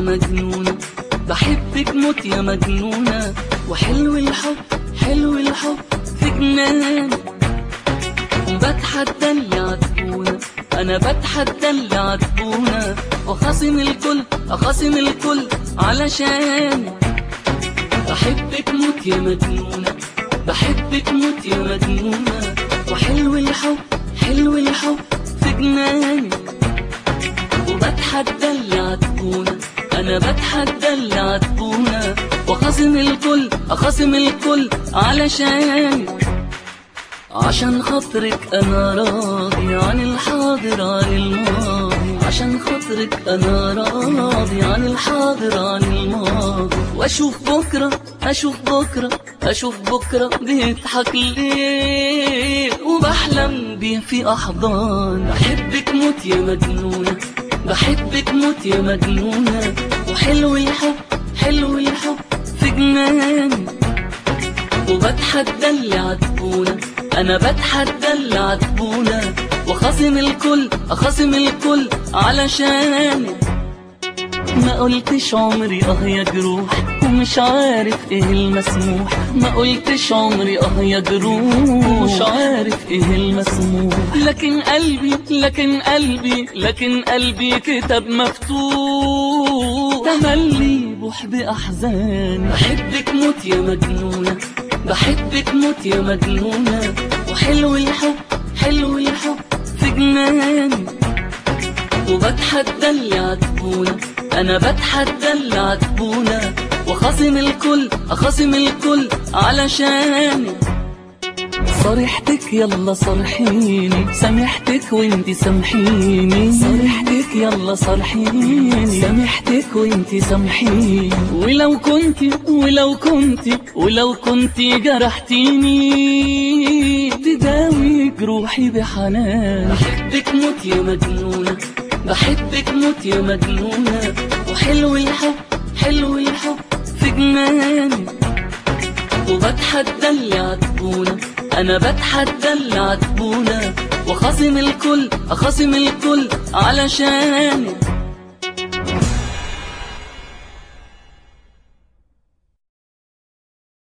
مجنونة، بحبك موت يا مجنونة، وحلو الحب حلو الحب في جنان. بتحدى اللي عاتبونا، انا بتحدى اللي عاتبونا، وخاصم الكل اخاصم الكل علشان بحبك موت يا مجنونة، بحبك موت يا مجنونة، وحلو الحب حلو الحب في جنان. وبتحدى اللي عاتبونا، انا بتحدى اللي عاتبونا، وخاصم الكل اخاصم الكل علشان عشان خاطرك انا راضي عن الحاضر عن الماضي، عشان خاطرك انا راضي عن الحاضر عن الماضي، واشوف بكره اشوف بكره اشوف بكره بيضحك ليه وبحلم بيه في احضان. بحبك موت يا مجنونه، بحبك موت يا مجنونه، وحلو الحب حلو الحب في جنان. وبتحدى اللي عاتبونا، انا بتحدى اللي عاتبونا، وخاصم الكل اخاصم الكل علشان ما قلتش عمري يا جروح، ومش عارف ايه المسموح، ما قلتش عمري يا جروح، ومش عارف ايه المسموح، لكن قلبي لكن قلبي لكن قلبي كتاب مفتوح تملي بوح بأحزان. بحبك موت يا مجنونة، بحبك موت يا مجنونة، وحلو الحب حلو الحب في جنان. وبتحدى اللي عاتبونا، انا بتحدى اللي عاتبونا، وخاصم الكل اخاصم الكل علشان صريحتك يلا صرحيني، سامحتك وانتي سامحيني، صريحتك يلا صرحيني، سامحتك وانتي سامحيني، ولو كنتي ولو كنتي ولو كنتي جرحتيني تداوي جروحي بحنان. بحبك موت يا مجنونة، بحبك موت يا مجنونة، وحلو الحب حلو الحب في جنان. وبتحدى اللي عاتبونا، انا بتحدى اللي عاتبونا، وخاصم الكل اخاصم الكل علشان